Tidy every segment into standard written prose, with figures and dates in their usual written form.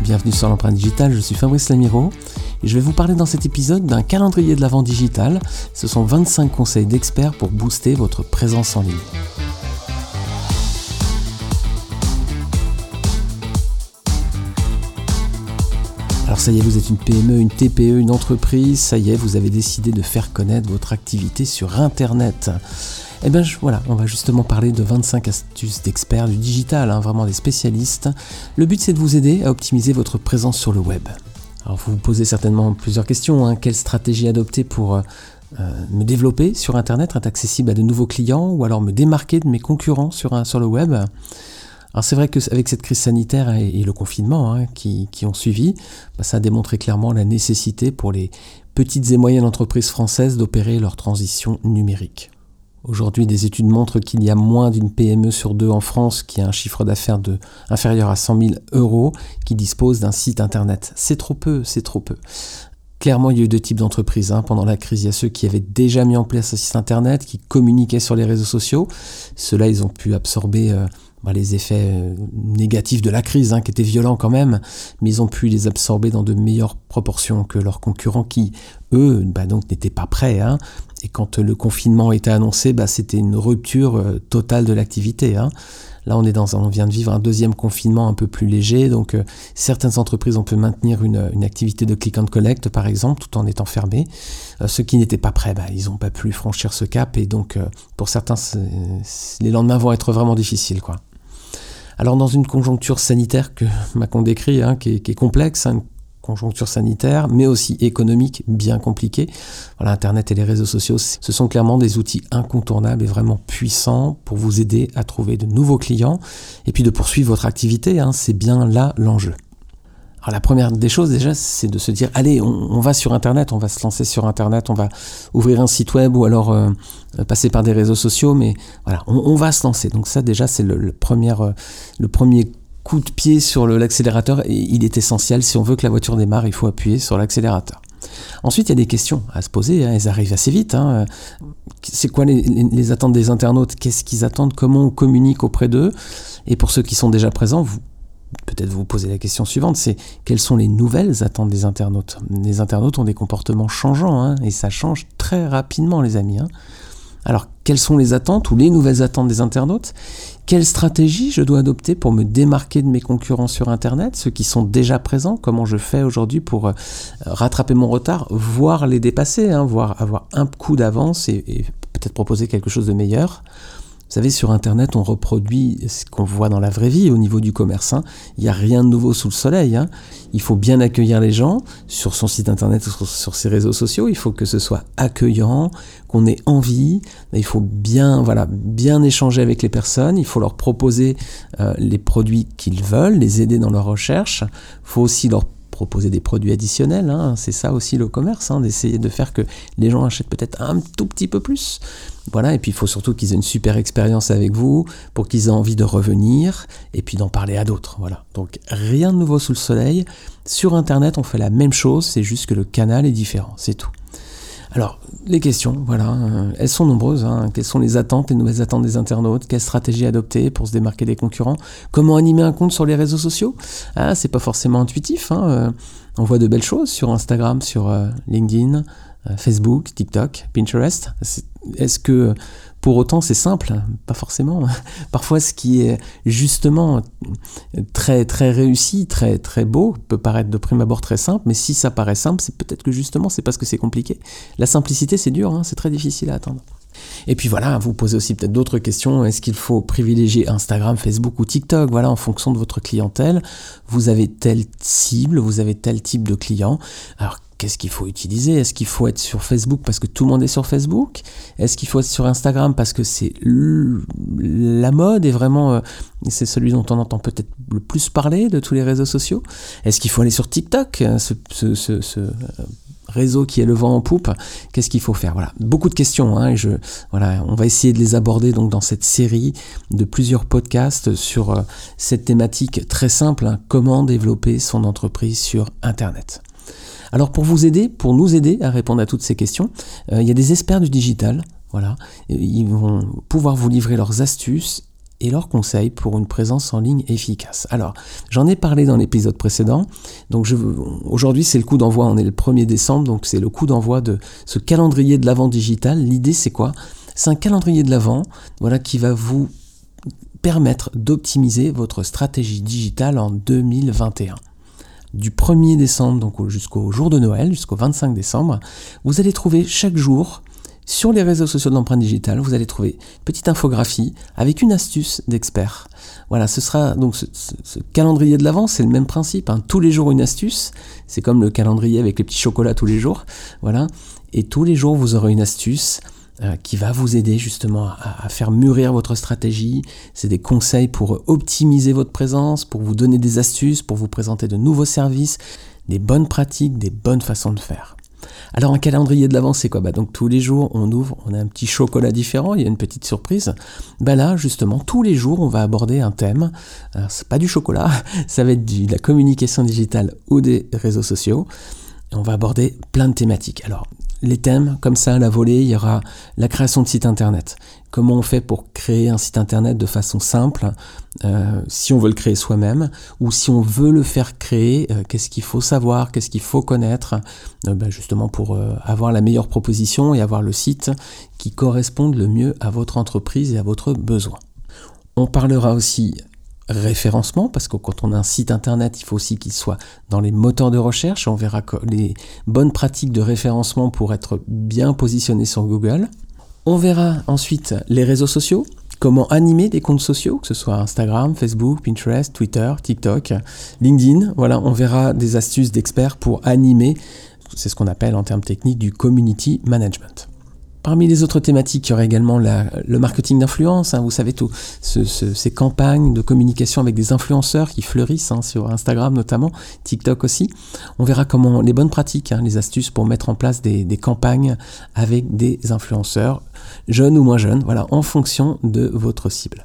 bienvenue sur l'empreinte digitale, je suis Fabrice Lamiro et je vais vous parler dans cet épisode d'un calendrier de l'Avent digital. Ce sont 25 conseils d'experts pour booster votre présence en ligne. Alors ça y est, vous êtes une PME, une TPE, une entreprise, ça y est, vous avez décidé de faire connaître votre activité sur Internet. Eh bien voilà, on va justement parler de 25 astuces d'experts du digital, vraiment des spécialistes. Le but c'est de vous aider à optimiser votre présence sur le web. Alors vous vous posez certainement plusieurs questions, quelle stratégie adopter pour me développer sur Internet, être accessible à de nouveaux clients ou alors me démarquer de mes concurrents sur le web. Alors c'est vrai qu'avec cette crise sanitaire et le confinement qui ont suivi, ça a démontré clairement la nécessité pour les petites et moyennes entreprises françaises d'opérer leur transition numérique. Aujourd'hui, des études montrent qu'il y a moins d'une PME sur deux en France qui a un chiffre d'affaires inférieur à 100 000 € qui dispose d'un site internet. C'est trop peu. Clairement, il y a eu deux types d'entreprises. Pendant la crise, il y a ceux qui avaient déjà mis en place un site internet, qui communiquaient sur les réseaux sociaux. Ceux-là, ils ont pu absorber les effets négatifs de la crise, qui étaient violents quand même, mais ils ont pu les absorber dans de meilleures proportions que leurs concurrents qui, eux, donc n'étaient pas prêts. Et quand le confinement était annoncé, c'était une rupture totale de l'activité. Là, on vient de vivre un deuxième confinement un peu plus léger, donc certaines entreprises ont pu maintenir une activité de click and collect, par exemple, tout en étant fermées. Ceux qui n'étaient pas prêts, ils n'ont pas pu franchir ce cap, et donc pour certains, les lendemains vont être vraiment difficiles, quoi. Alors dans une conjoncture sanitaire qu'on décrit, qui est complexe, une conjoncture sanitaire, mais aussi économique bien compliquée. Internet et les réseaux sociaux, ce sont clairement des outils incontournables et vraiment puissants pour vous aider à trouver de nouveaux clients et puis de poursuivre votre activité. C'est bien là l'enjeu. Alors la première des choses déjà, c'est de se dire, allez, on va sur Internet, on va se lancer sur Internet, on va ouvrir un site web ou alors passer par des réseaux sociaux, mais voilà, on va se lancer. Donc ça déjà, c'est le premier coup de pied sur l'accélérateur, et il est essentiel. Si on veut que la voiture démarre, il faut appuyer sur l'accélérateur. Ensuite, il y a des questions à se poser, elles arrivent assez vite. C'est quoi les attentes des internautes? Qu'est-ce qu'ils attendent? Comment on communique auprès d'eux? Et pour ceux qui sont déjà présents, peut-être vous posez la question suivante, c'est quelles sont les nouvelles attentes des internautes? Les internautes ont des comportements changeants, et ça change très rapidement, les amis. Alors, quelles sont les attentes ou les nouvelles attentes des internautes? Quelle stratégie je dois adopter pour me démarquer de mes concurrents sur Internet, ceux qui sont déjà présents? Comment je fais aujourd'hui pour rattraper mon retard, voire les dépasser, voire avoir un coup d'avance et peut-être proposer quelque chose de meilleur? Vous savez, sur Internet, on reproduit ce qu'on voit dans la vraie vie au niveau du commerce. Il n'y a rien de nouveau sous le soleil. Il faut bien accueillir les gens sur son site Internet ou sur ses réseaux sociaux. Il faut que ce soit accueillant, qu'on ait envie. Il faut bien échanger avec les personnes. Il faut leur proposer les produits qu'ils veulent, les aider dans leur recherche. Il faut aussi leur proposer des produits additionnels, c'est ça aussi le commerce, d'essayer de faire que les gens achètent peut-être un tout petit peu plus. Voilà, et puis il faut surtout qu'ils aient une super expérience avec vous pour qu'ils aient envie de revenir et puis d'en parler à d'autres. Voilà. Donc rien de nouveau sous le soleil. Sur Internet, on fait la même chose, c'est juste que le canal est différent, c'est tout. Alors, les questions, elles sont nombreuses. Quelles sont les nouvelles attentes des internautes? Quelle stratégie adopter pour se démarquer des concurrents? Comment animer un compte sur les réseaux sociaux? C'est pas forcément intuitif. On voit de belles choses sur Instagram, sur LinkedIn, Facebook, TikTok, Pinterest. Est-ce que pour autant c'est simple? Pas forcément. Parfois ce qui est justement très très réussi, très très beau, peut paraître de prime abord très simple, mais si ça paraît simple, c'est peut-être que justement c'est parce que c'est compliqué. La simplicité c'est dur, c'est très difficile à atteindre. Et puis vous posez aussi peut-être d'autres questions. Est-ce qu'il faut privilégier Instagram, Facebook ou TikTok? En fonction de votre clientèle, vous avez telle cible, vous avez tel type de client. Alors qu'est-ce qu'il faut utiliser? Est-ce qu'il faut être sur Facebook parce que tout le monde est sur Facebook? Est-ce qu'il faut être sur Instagram parce que c'est la mode et vraiment c'est celui dont on entend peut-être le plus parler de tous les réseaux sociaux? Est-ce qu'il faut aller sur TikTok, ce réseau qui est le vent en poupe? Qu'est-ce qu'il faut faire? Beaucoup de questions, on va essayer de les aborder donc dans cette série de plusieurs podcasts sur cette thématique très simple, comment développer son entreprise sur Internet. Alors pour nous aider à répondre à toutes ces questions, il y a des experts du digital, ils vont pouvoir vous livrer leurs astuces et leurs conseils pour une présence en ligne efficace. Alors, j'en ai parlé dans l'épisode précédent, donc aujourd'hui c'est le coup d'envoi, on est le 1er décembre, donc c'est le coup d'envoi de ce calendrier de l'Avent digital. L'idée c'est quoi ? C'est un calendrier de l'Avent, qui va vous permettre d'optimiser votre stratégie digitale en 2021. Du 1er décembre donc jusqu'au jour de Noël, jusqu'au 25 décembre, vous allez trouver chaque jour sur les réseaux sociaux de l'empreinte digitale, vous allez trouver une petite infographie avec une astuce d'expert. Voilà, ce sera donc ce calendrier de l'Avent, c'est le même principe, tous les jours une astuce, c'est comme le calendrier avec les petits chocolats tous les jours, voilà, et tous les jours vous aurez une astuce qui va vous aider justement à faire mûrir votre stratégie. C'est des conseils pour optimiser votre présence, pour vous donner des astuces, pour vous présenter de nouveaux services, des bonnes pratiques, des bonnes façons de faire. Alors un calendrier de l'Avent, c'est quoi ? Donc tous les jours on ouvre, on a un petit chocolat différent, il y a une petite surprise. Là justement tous les jours on va aborder un thème. Alors c'est pas du chocolat, ça va être de la communication digitale ou des réseaux sociaux. Et on va aborder plein de thématiques. Alors les thèmes, comme ça à la volée, il y aura la création de site internet. Comment on fait pour créer un site internet de façon simple, si on veut le créer soi-même, ou si on veut le faire créer, qu'est-ce qu'il faut savoir, qu'est-ce qu'il faut connaître, justement pour avoir la meilleure proposition et avoir le site qui corresponde le mieux à votre entreprise et à votre besoin. On parlera aussi référencement, parce que quand on a un site internet, il faut aussi qu'il soit dans les moteurs de recherche. On verra les bonnes pratiques de référencement pour être bien positionné sur Google. On verra ensuite les réseaux sociaux, comment animer des comptes sociaux, que ce soit Instagram, Facebook, Pinterest, Twitter, TikTok, LinkedIn. Voilà, on verra des astuces d'experts pour animer, c'est ce qu'on appelle en termes techniques du community management. Parmi les autres thématiques, il y aura également le marketing d'influence, vous savez tout, ces campagnes de communication avec des influenceurs qui fleurissent sur Instagram notamment, TikTok aussi. On verra comment les bonnes pratiques, les astuces pour mettre en place des campagnes avec des influenceurs, jeunes ou moins jeunes, voilà, en fonction de votre cible.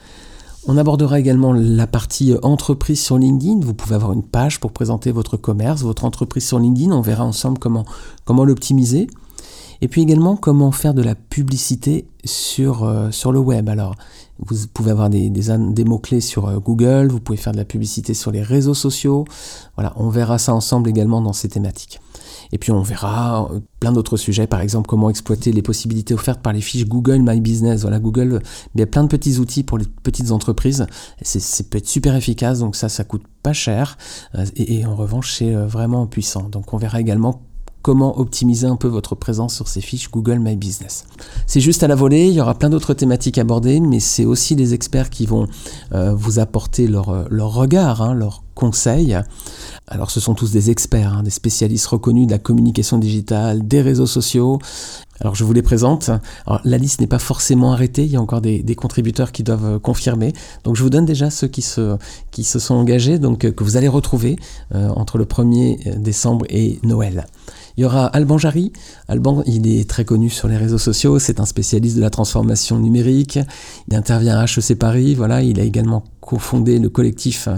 On abordera également la partie entreprise sur LinkedIn. Vous pouvez avoir une page pour présenter votre commerce, votre entreprise sur LinkedIn. On verra ensemble comment l'optimiser. Et puis également, comment faire de la publicité sur le web. Alors, vous pouvez avoir des mots-clés sur Google, vous pouvez faire de la publicité sur les réseaux sociaux. Voilà, on verra ça ensemble également dans ces thématiques. Et puis on verra plein d'autres sujets, par exemple comment exploiter les possibilités offertes par les fiches Google My Business. Voilà, Google, il y a plein de petits outils pour les petites entreprises. C'est peut être super efficace, donc ça coûte pas cher. Et en revanche, c'est vraiment puissant. Donc on verra également comment optimiser un peu votre présence sur ces fiches Google My Business. C'est juste à la volée, il y aura plein d'autres thématiques abordées, mais c'est aussi les experts qui vont vous apporter leur regard, leurs conseils. Alors ce sont tous des experts, des spécialistes reconnus de la communication digitale, des réseaux sociaux. Alors je vous les présente. Alors, la liste n'est pas forcément arrêtée, il y a encore des contributeurs qui doivent confirmer. Donc je vous donne déjà ceux qui se sont engagés, donc que vous allez retrouver entre le 1er décembre et Noël. Il y aura Alban Jarry. Alban, il est très connu sur les réseaux sociaux, c'est un spécialiste de la transformation numérique. Il intervient à HEC Paris, voilà, il a également cofondé le collectif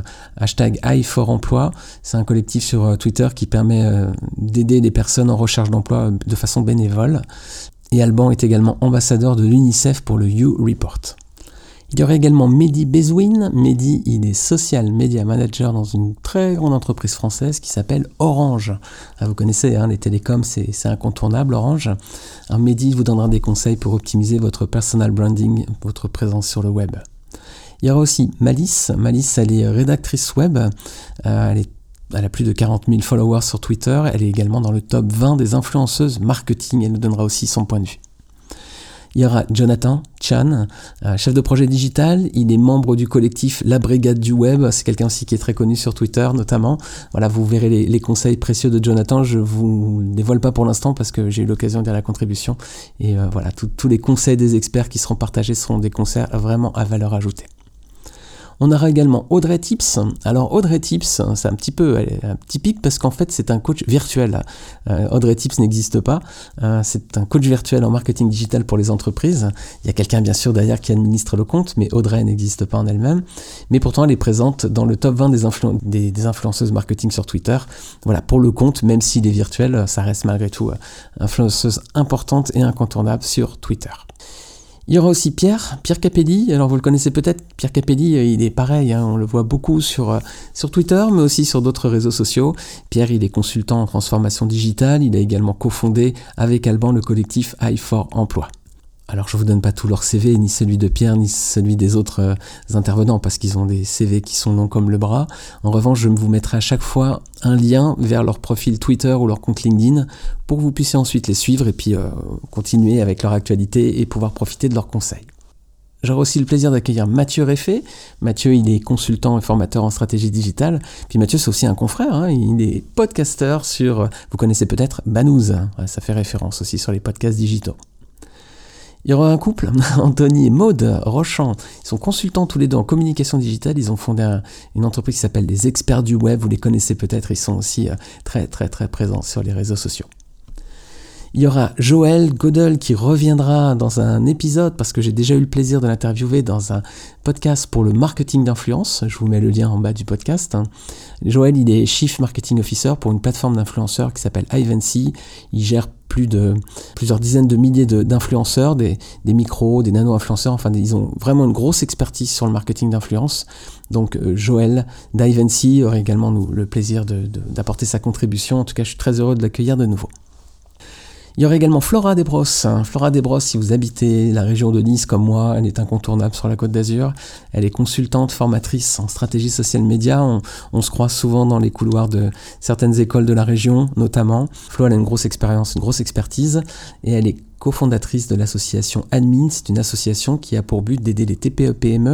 #i4emploi. C'est un collectif sur Twitter qui permet d'aider les personnes en recherche d'emploi de façon bénévole. Et Alban est également ambassadeur de l'UNICEF pour le You Report. Il y aurait également Mehdi Bezouine. Mehdi, il est social media manager dans une très grande entreprise française qui s'appelle Orange. Vous connaissez, les télécoms, c'est incontournable, Orange. Alors, Mehdi vous donnera des conseils pour optimiser votre personal branding, votre présence sur le web. Il y aura aussi Malice. Malice, elle est rédactrice web. Elle a plus de 40 000 followers sur Twitter. Elle est également dans le top 20 des influenceuses marketing. Elle nous donnera aussi son point de vue. Il y aura Jonathan Chan, chef de projet digital. Il est membre du collectif La Brigade du Web. C'est quelqu'un aussi qui est très connu sur Twitter notamment. Voilà, vous verrez les conseils précieux de Jonathan. Je vous les dévoile pas pour l'instant parce que j'ai eu l'occasion de faire la contribution. Et voilà, tous les conseils des experts qui seront partagés seront des conseils vraiment à valeur ajoutée. On aura également Audrey Tips. Alors Audrey Tips, c'est un petit peu typique parce qu'en fait c'est un coach virtuel. Audrey Tips n'existe pas. C'est un coach virtuel en marketing digital pour les entreprises. Il y a quelqu'un bien sûr derrière qui administre le compte, mais Audrey n'existe pas en elle-même. Mais pourtant elle est présente dans le top 20 des influenceuses marketing sur Twitter. Voilà, pour le compte, même s'il est virtuel, ça reste malgré tout influenceuse importante et incontournable sur Twitter. Il y aura aussi Pierre Capelli. Alors vous le connaissez peut-être, Pierre Capelli, il est pareil, on le voit beaucoup sur Twitter, mais aussi sur d'autres réseaux sociaux. Pierre, il est consultant en transformation digitale. Il a également cofondé avec Alban le collectif i4 Emploi. Alors je ne vous donne pas tout leur CV, ni celui de Pierre, ni celui des autres intervenants, parce qu'ils ont des CV qui sont longs comme le bras. En revanche, je vous mettrai à chaque fois un lien vers leur profil Twitter ou leur compte LinkedIn pour que vous puissiez ensuite les suivre et puis continuer avec leur actualité et pouvoir profiter de leurs conseils. J'aurai aussi le plaisir d'accueillir Mathieu Réfé. Mathieu, il est consultant et formateur en stratégie digitale. Puis Mathieu, c'est aussi un confrère, il est podcasteur sur, vous connaissez peut-être Banous, ça fait référence aussi sur les podcasts digitaux. Il y aura un couple, Anthony et Maude Rochant. Ils sont consultants tous les deux en communication digitale. Ils ont fondé une entreprise qui s'appelle les Experts du Web. Vous les connaissez peut-être, ils sont aussi très très très présents sur les réseaux sociaux. Il y aura Joël Godel qui reviendra dans un épisode parce que j'ai déjà eu le plaisir de l'interviewer dans un podcast pour le marketing d'influence. Je vous mets le lien en bas du podcast. Joël, il est Chief Marketing Officer pour une plateforme d'influenceurs qui s'appelle Ivancy. Il gère plusieurs dizaines de milliers d'influenceurs, des micros, des nano-influenceurs. Enfin, ils ont vraiment une grosse expertise sur le marketing d'influence. Donc Joël d'Ivancy aurait également le plaisir d'apporter sa contribution. En tout cas, je suis très heureux de l'accueillir de nouveau. Il y aurait également Flora Desbrosses. Flora Desbrosses, si vous habitez la région de Nice comme moi, elle est incontournable sur la Côte d'Azur. Elle est consultante, formatrice en stratégie social média. On se croise souvent dans les couloirs de certaines écoles de la région, notamment. Flo, elle a une grosse expérience, une grosse expertise, et elle est cofondatrice de l'association Admin. C'est une association qui a pour but d'aider les TPE-PME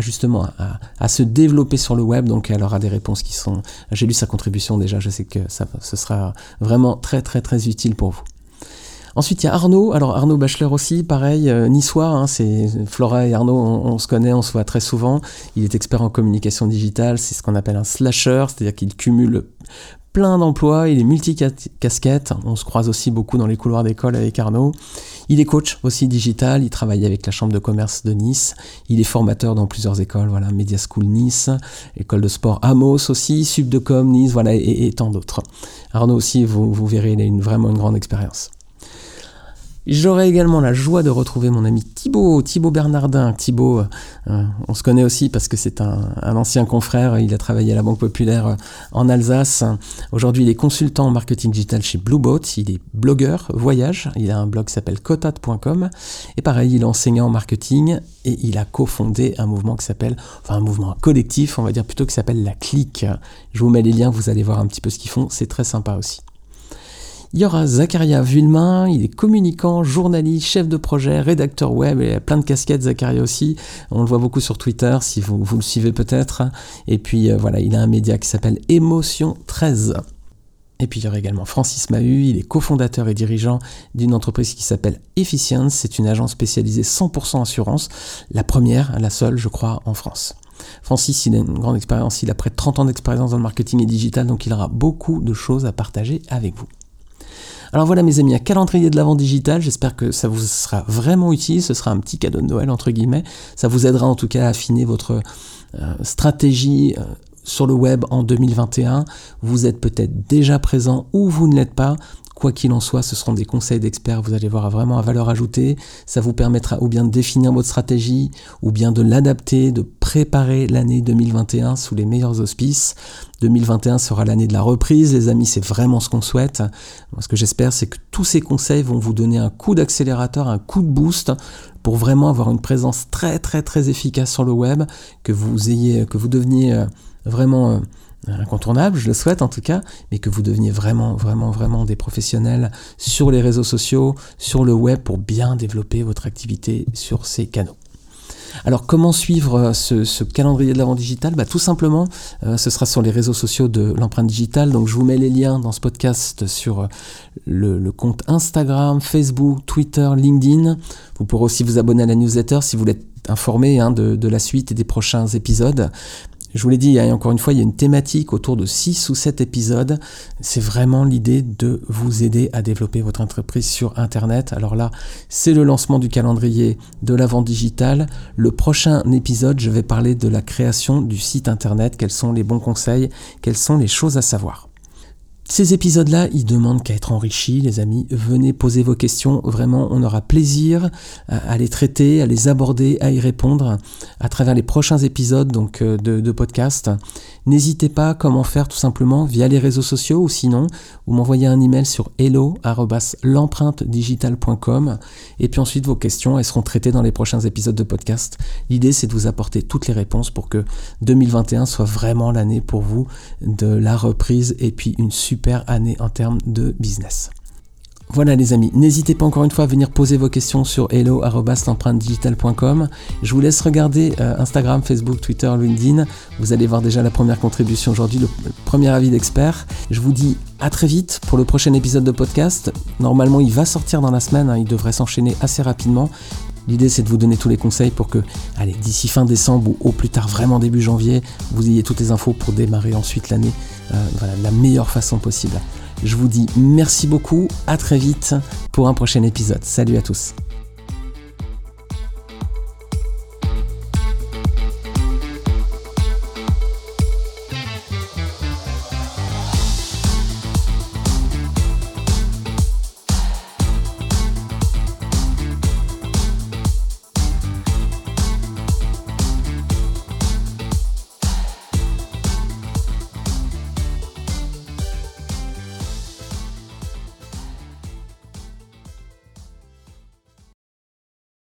à se développer sur le web. Donc elle aura des réponses qui sont... J'ai lu sa contribution déjà, je sais que ce sera vraiment très très très utile pour vous. Ensuite, il y a Arnaud. Alors Arnaud Bachelor aussi, pareil, niçois, c'est Flora et Arnaud, on se connaît, on se voit très souvent. Il est expert en communication digitale, c'est ce qu'on appelle un slasher, c'est-à-dire qu'il cumule plein d'emplois, il est multicasquette, on se croise aussi beaucoup dans les couloirs d'école avec Arnaud. Il est coach aussi digital, il travaille avec la chambre de commerce de Nice, il est formateur dans plusieurs écoles, Media School Nice, école de sport Amos aussi, Subdecom Nice, et tant d'autres. Arnaud aussi, vous verrez, il a vraiment une grande expérience. J'aurai également la joie de retrouver mon ami Thibaut Bernardin. Thibaut, on se connaît aussi parce que c'est un ancien confrère, il a travaillé à la Banque Populaire en Alsace. Aujourd'hui, il est consultant en marketing digital chez Blueboat, il est blogueur voyage, il a un blog qui s'appelle cotat.com et pareil, il est enseignant en marketing et il a cofondé un mouvement un mouvement collectif, on va dire plutôt, qui s'appelle La Clique. Je vous mets les liens, vous allez voir un petit peu ce qu'ils font, c'est très sympa aussi. Il y aura Zacharia Vulmain, il est communicant, journaliste, chef de projet, rédacteur web, et plein de casquettes, Zacharia aussi. On le voit beaucoup sur Twitter, si vous le suivez peut-être. Et puis il a un média qui s'appelle Émotion 13. Et puis il y aura également Francis Mahut, il est cofondateur et dirigeant d'une entreprise qui s'appelle Efficience. C'est une agence spécialisée 100% assurance, la seule, je crois, en France. Francis, il a une grande expérience, il a près de 30 ans d'expérience dans le marketing et digital, donc il aura beaucoup de choses à partager avec vous. Alors voilà mes amis, un calendrier de l'Avent digital, j'espère que ça vous sera vraiment utile, ce sera un petit cadeau de Noël entre guillemets, ça vous aidera en tout cas à affiner votre stratégie sur le web en 2021, vous êtes peut-être déjà présent ou vous ne l'êtes pas. Quoi qu'il en soit, ce seront des conseils d'experts, vous allez voir vraiment à valeur ajoutée. Ça vous permettra ou bien de définir votre stratégie, ou bien de l'adapter, de préparer l'année 2021 sous les meilleurs auspices. 2021 sera l'année de la reprise, les amis, c'est vraiment ce qu'on souhaite. Moi, ce que j'espère, c'est que tous ces conseils vont vous donner un coup d'accélérateur, un coup de boost, pour vraiment avoir une présence très très très efficace sur le web, que vous deveniez vraiment... incontournable, je le souhaite en tout cas, mais que vous deveniez vraiment des professionnels sur les réseaux sociaux, sur le web, pour bien développer votre activité sur ces canaux. Alors comment suivre ce calendrier de l'Avent digital ? Tout simplement, ce sera sur les réseaux sociaux de l'empreinte digitale, donc je vous mets les liens dans ce podcast sur le compte Instagram, Facebook, Twitter, LinkedIn. Vous pourrez aussi vous abonner à la newsletter si vous voulez être informé de la suite et des prochains épisodes. Je vous l'ai dit, encore une fois, il y a une thématique autour de 6 ou 7 épisodes. C'est vraiment l'idée de vous aider à développer votre entreprise sur Internet. Alors là, c'est le lancement du calendrier de l'Avent digital. Le prochain épisode, je vais parler de la création du site Internet. Quels sont les bons conseils ? Quelles sont les choses à savoir ? Ces épisodes-là, ils demandent qu'à être enrichis, les amis. Venez poser vos questions. Vraiment, on aura plaisir à les traiter, à les aborder, à y répondre à travers les prochains épisodes donc, de podcast. N'hésitez pas, comment faire tout simplement via les réseaux sociaux ou sinon, vous m'envoyez un email sur hello@l'empreintedigital.com et puis ensuite vos questions, elles seront traitées dans les prochains épisodes de podcast. L'idée, c'est de vous apporter toutes les réponses pour que 2021 soit vraiment l'année pour vous de la reprise et puis une super année en termes de business. Voilà les amis, n'hésitez pas encore une fois à venir poser vos questions sur hello@l'empreintedigital.com. Je vous laisse regarder Instagram, Facebook, Twitter, LinkedIn. Vous allez voir déjà la première contribution aujourd'hui, le premier avis d'expert. Je vous dis à très vite pour le prochain épisode de podcast. Normalement, il va sortir dans la semaine, il devrait s'enchaîner assez rapidement. L'idée, c'est de vous donner tous les conseils pour que, d'ici fin décembre ou au plus tard vraiment début janvier, vous ayez toutes les infos pour démarrer ensuite l'année de la meilleure façon possible. Je vous dis merci beaucoup, à très vite pour un prochain épisode. Salut à tous.